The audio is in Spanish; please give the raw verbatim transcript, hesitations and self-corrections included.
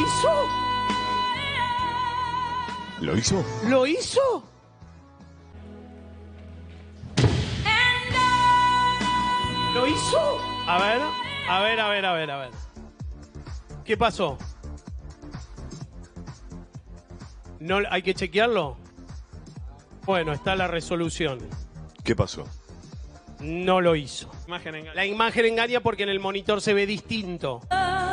hizo? ¿Lo hizo? ¿Lo hizo? ¿Lo hizo? A ver, a ver, a ver, a ver, a ver. ¿Qué pasó? ¿No hay que chequearlo? Bueno, está la resolución. ¿Qué pasó? No lo hizo. La imagen engaña porque en el monitor se ve distinto.